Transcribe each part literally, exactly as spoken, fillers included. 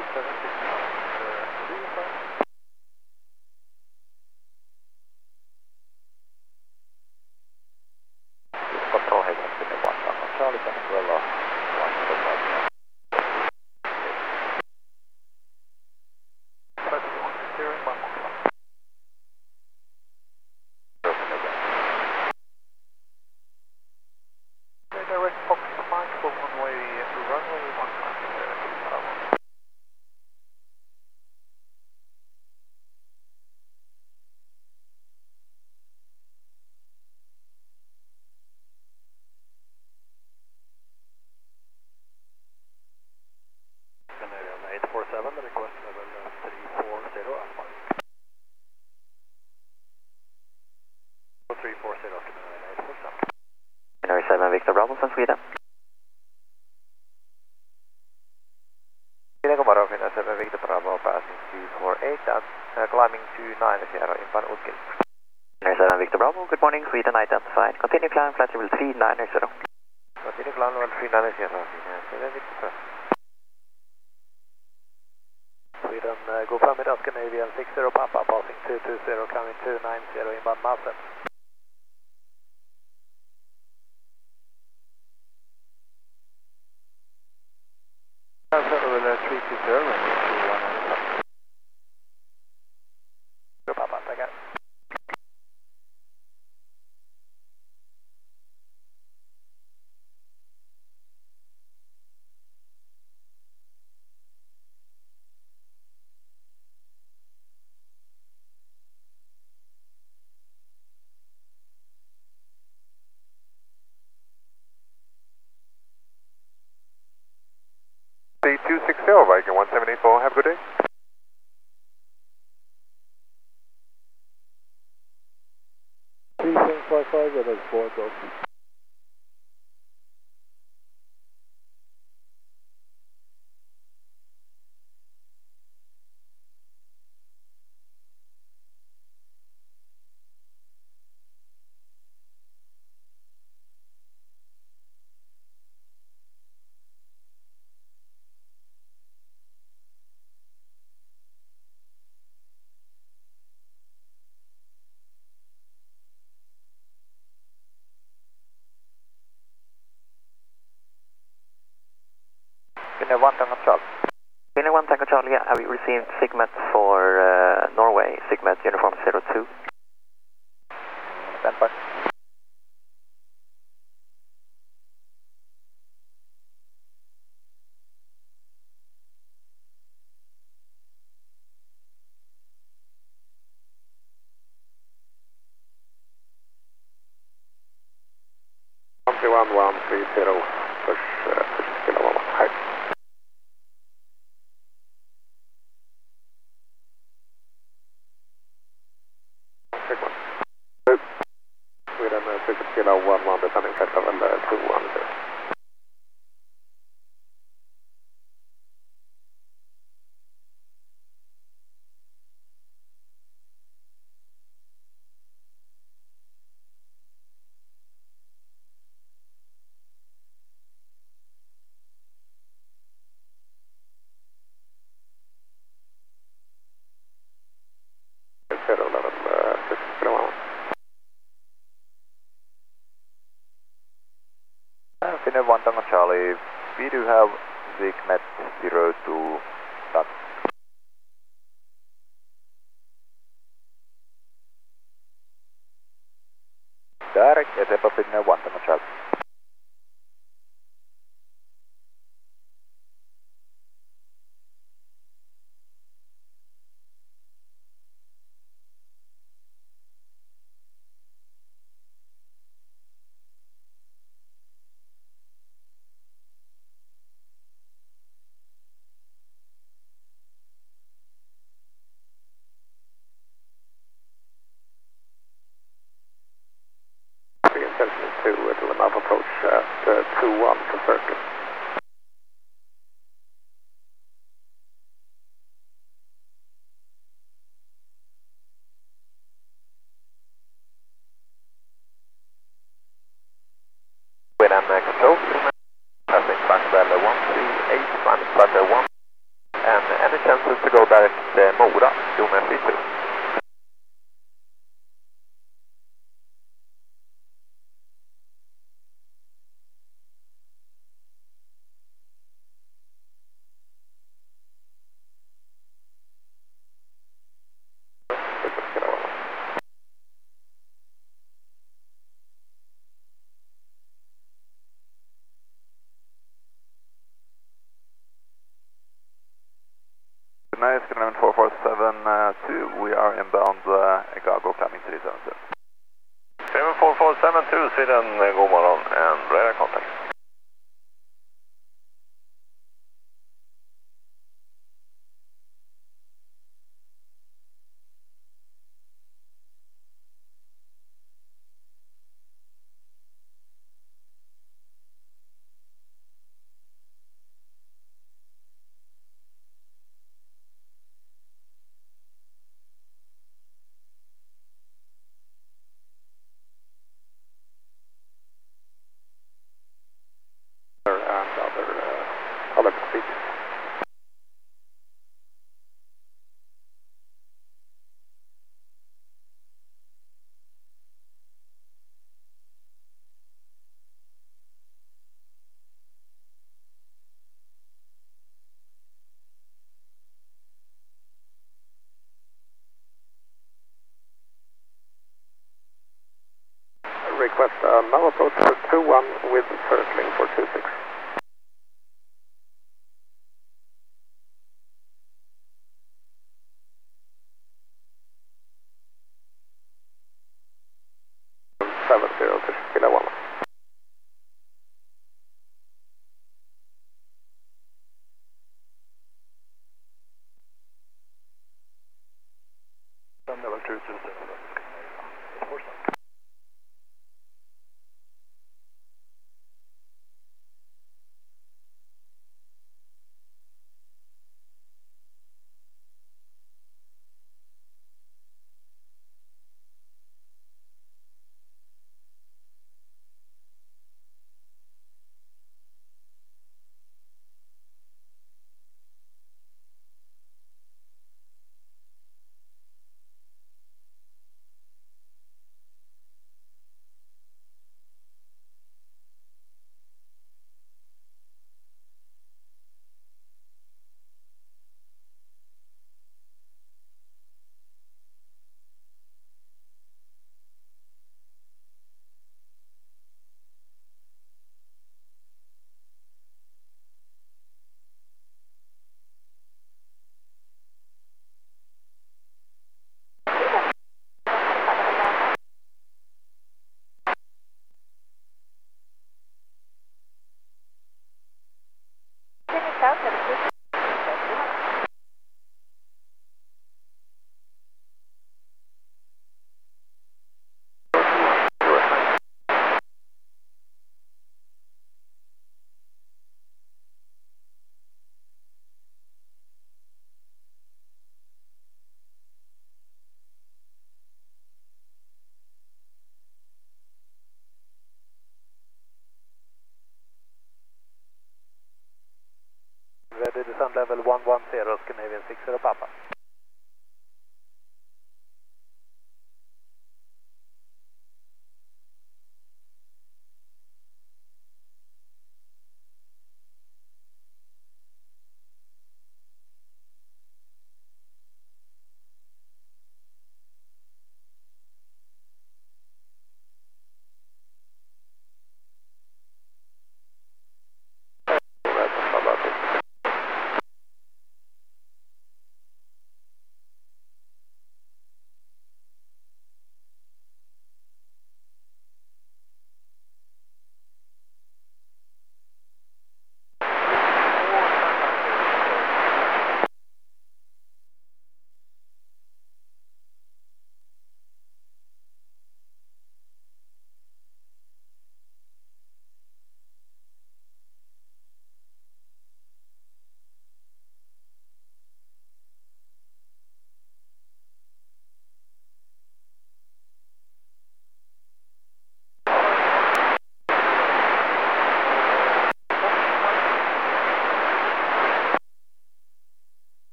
seven six five. Control head has been one down on Charlie, Venezuela, one to the right. thirty-one, steering one more clock. Okay, direct Fox Mike for one way to runway one five zero to Bravo. eight four seven, the request level three four zero Alpha. three four zero, eight four seven. Canary seven, Victor Bravo from Sweden. Sweden, god morgon, Canary seven, Victor Bravo, passing two four eight and uh, climbing to nine zero in Van Utkin. Canary seven, Victor Bravo, good morning, Sweden identified. Continue climb, flight level three nine zero. Continue climb level three nine zero, Canary seven, Victor Bravo. Sweden, uh, go from Midas, Canadian six zero Papa, passing two two zero, climbing two nine zero in Van Massen. three two zero, Go Papa, take care. two six zero, Viking one seven eight four, have a good day. three seven five five, that is four, go. Finnair one Tango Charlie. Finnair one Tango Charlie, yeah, have you received SIGMET for uh, Norway, SIGMET uniform zero two? Stand by. one one three zero, push, uh, push kilo one, high. Check one. Sweden, uh, six kilo one one, descending flight level uh, two one zero. Zero level uh, six kilo one. Uh, Finnair one Tango Charlie, we do have SIGMET zero two dot. Direct eteenpäin Finnair one Tango Charlie. To, uh, to an approach at uh, two one to circle. With M X control, passing back level one three eight, minus flight one, and consensus to go direct uh, Mora, Lomé three two. Nice, Skyline four four seven two, we are inbound uh, Gago climbing three seven two. seven four four seven two, Sweden, uh, god morgon, and radar contact. And other, uh, other procedures. Request uh, now approach for two one with circling for two six. seven zero to Kilo one. Level two two seven. Ready descent level one one zero, Scandinavian six zero Papa.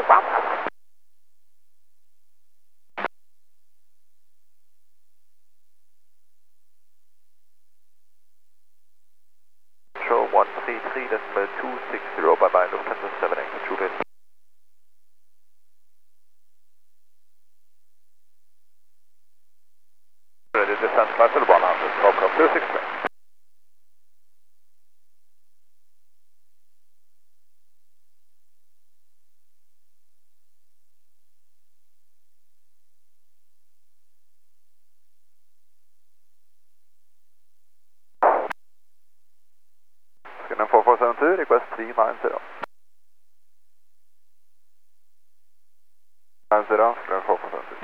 Control one C three decimal two six zero, bye bye, Lufthansa seven eight, Juliet. Ready to descend flight to one hundred, Stockholm two six three. Skyline four four seven two, request three nine zero. nine zero, Skyline four four seven two.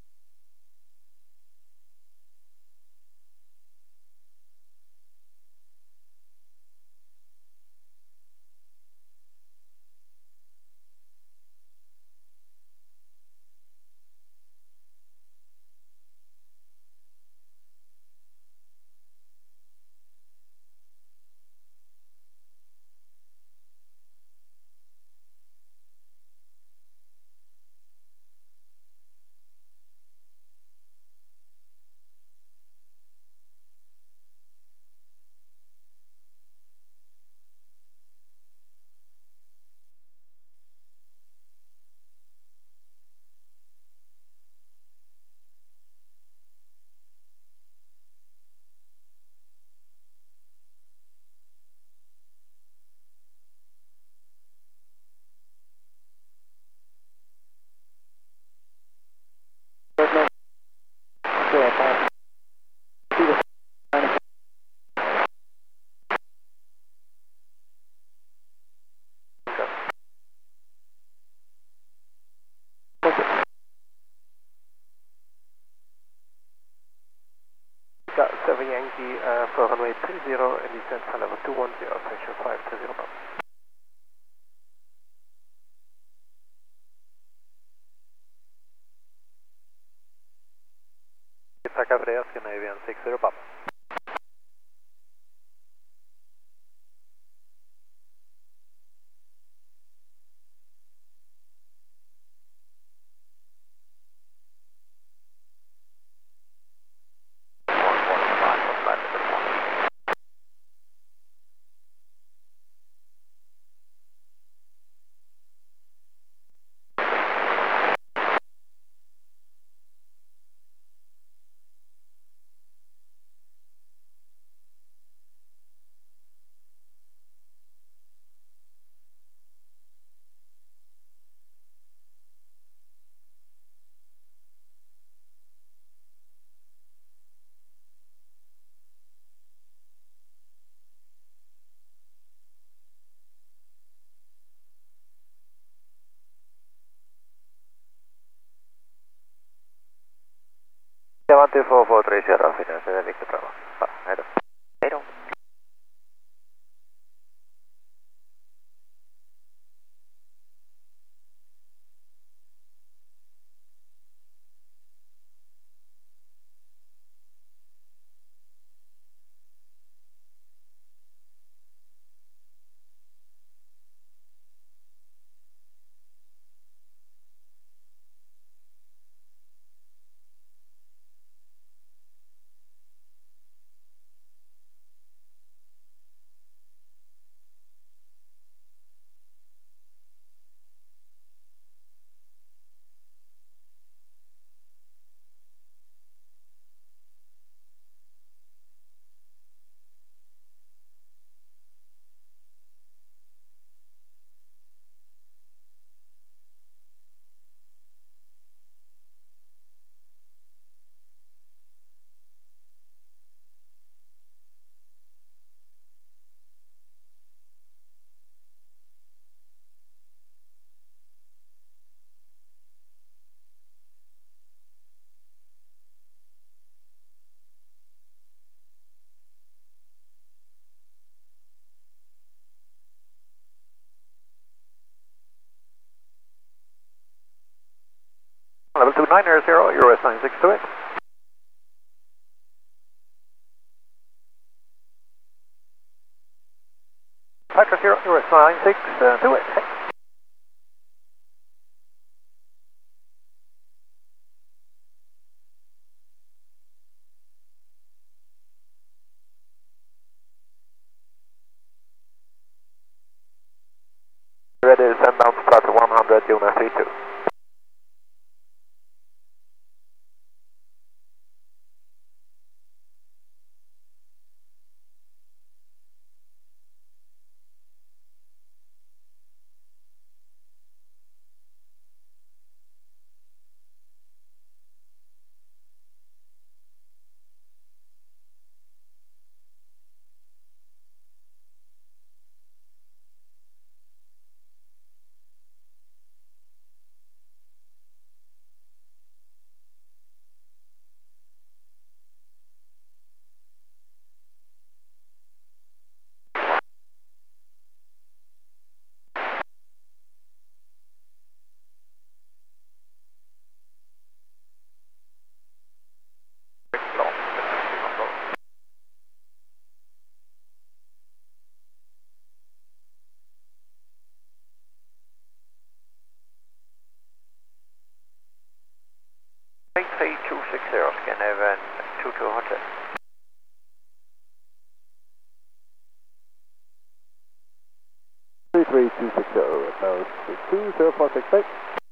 seven Yankee uh, for runway three zero and descent for level two one zero, section five two zero. Tackar för det, Scandinavian six zero, Papa. one two four four three zero, Finland, Victor Bravo. Hej då. Hej då. Level two nine zero, Euro S nine six two eight. Factor zero, Euro S nine six two eight. three two six zero, Scandinavian two two hundred. three three two six zero, red nose two zero four six eight.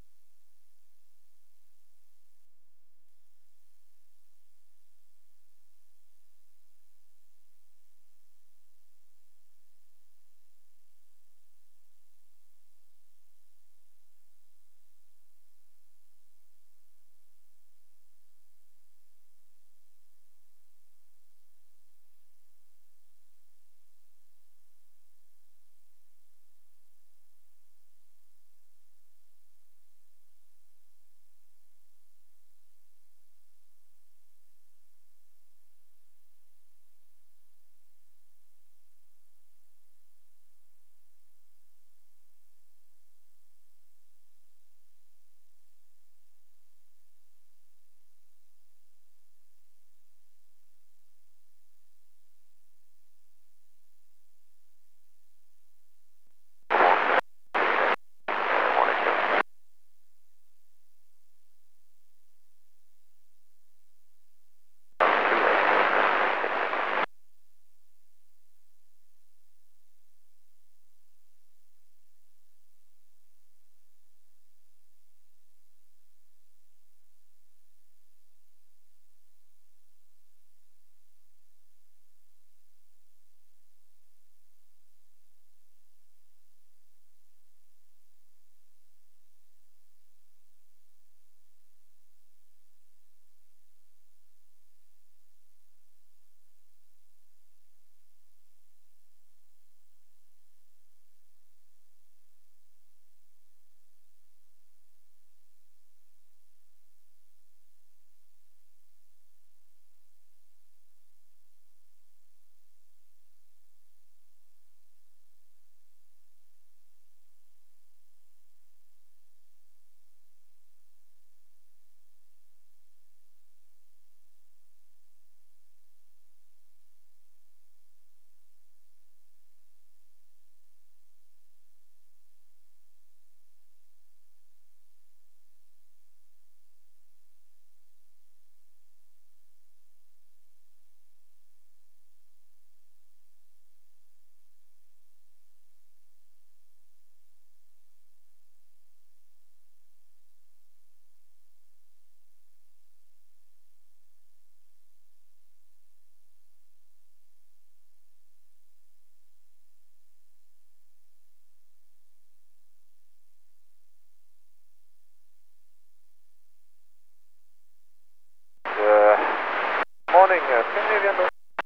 Morning, uh, Scandinavian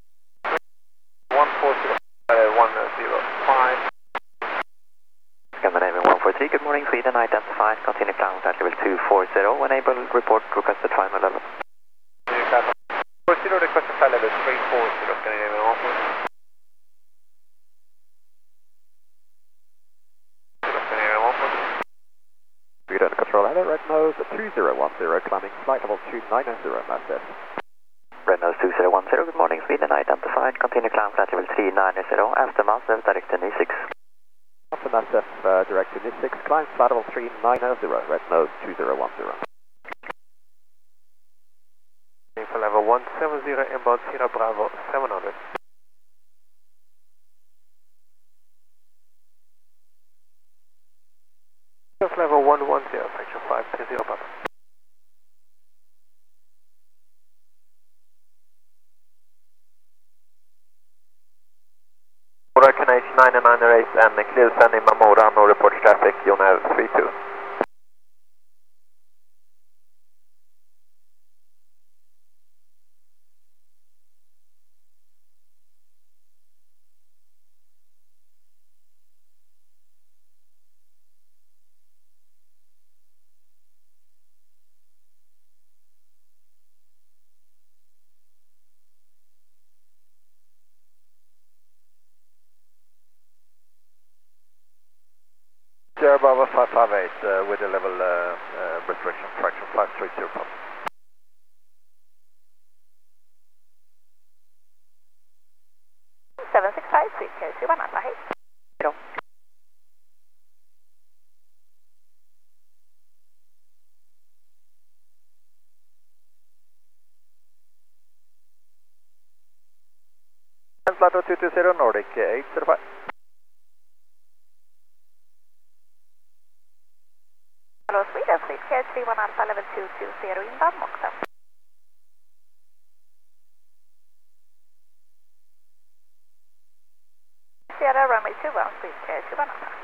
one four zero, uh, one zero five. Scandinavian one four three, good morning, Sweden, identified, continue climb at level two four zero, enable report requested final level. four zero, requested flight level three four zero, Scandinavian one four zero. Scandinavian one four zero. Sweden control header, red nose two zero one zero, climbing flight level two nine zero, Mastiff. Red nose two zero one zero, good morning, Sweden, identified, continue climb flight level three nine zero, after Mastiff, direct to N six. After Mastiff, uh, direct to N six, climb flight level three nine zero, red nose two zero one zero. For level one seven zero, inbound Sierra Bravo seven hundred. Level one one zero, section five two zero, Papa. Hurricane H nine nine race and clear sending Mamora, no report traffic, Jonair three two. Sierra Bravo five five eight uh, with a level uh, uh, restriction fraction five three zero. seven six five, sweet K C one, Alpha, hey. Zero. flight two two zero Nordic eight zero five. Hello Sweden, Fleet K three one Alpha level two two zero inbound Mocktail. Sierra runway two one, Fleet K three one Alpha.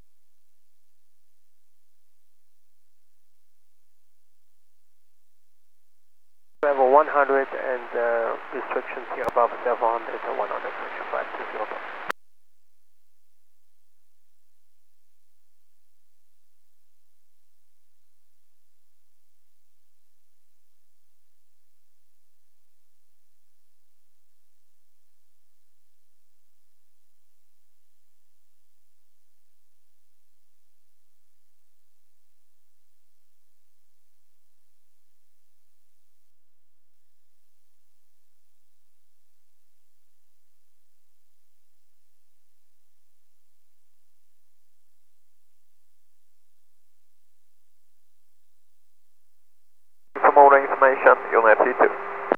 Level one hundred and uh, restrictions here above seven hundred and one hundred, five two zero. For more information, Unit T two.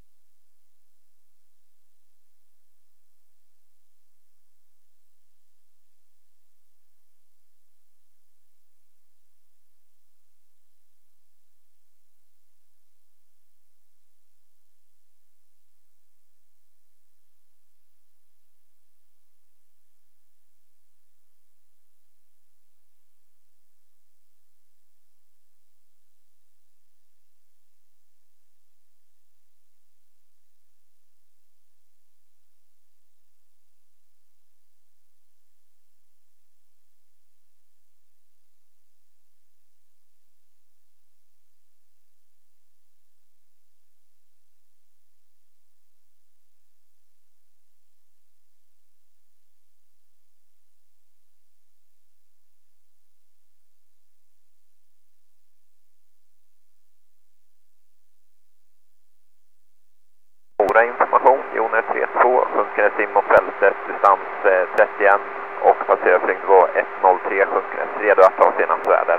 Information, Unit tre två, sjunker sim mot fältet, distans trettioett och passerar flygnivå ett noll tre, sjunker redo att ta senast väder.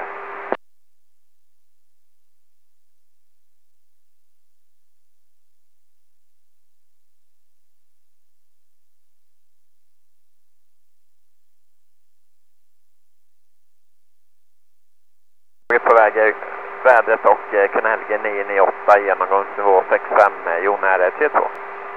Vi är på väg vädret och kanalgen nio nio åtta, genomgångsnivå sex fem, Jon är T två.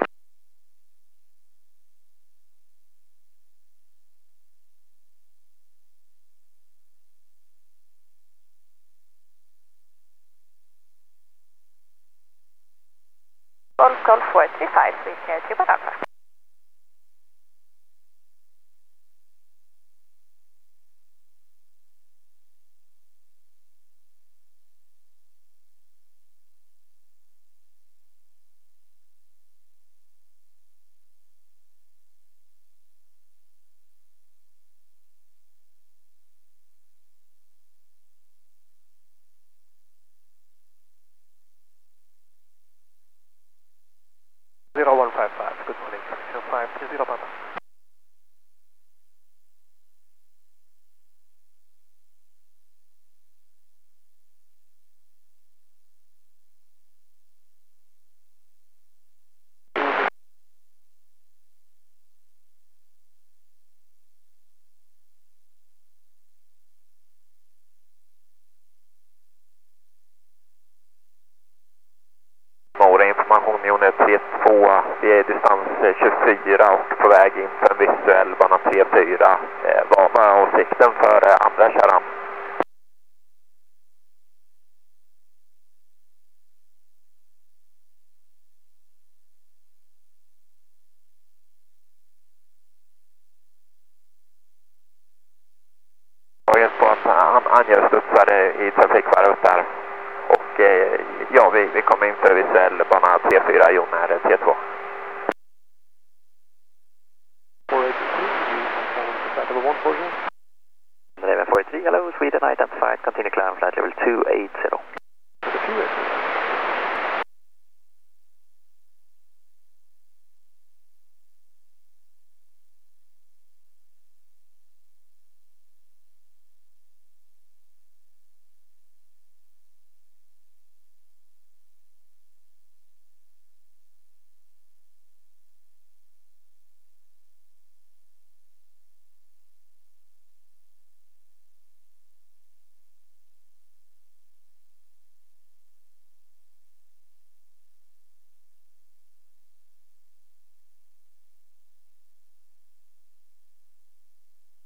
Golf Golf four three five, Fleet K three one Alpha. zero one five five, good morning, zero five two zero Papa. More information, Unit T två, vi är distans tjugofyra och på väg in för en visuell bana tre fyra. Eh, vad var åsikten för eh, andra kärran? Jag är på att han angör studsare i trafikvarvet där. Och eh, ja, vi, vi kommer in för visuell bana tre fyra, Jon är T två. eleven forty-three, hello, Sweden identified, continue climb flight level two eighty. two eighty.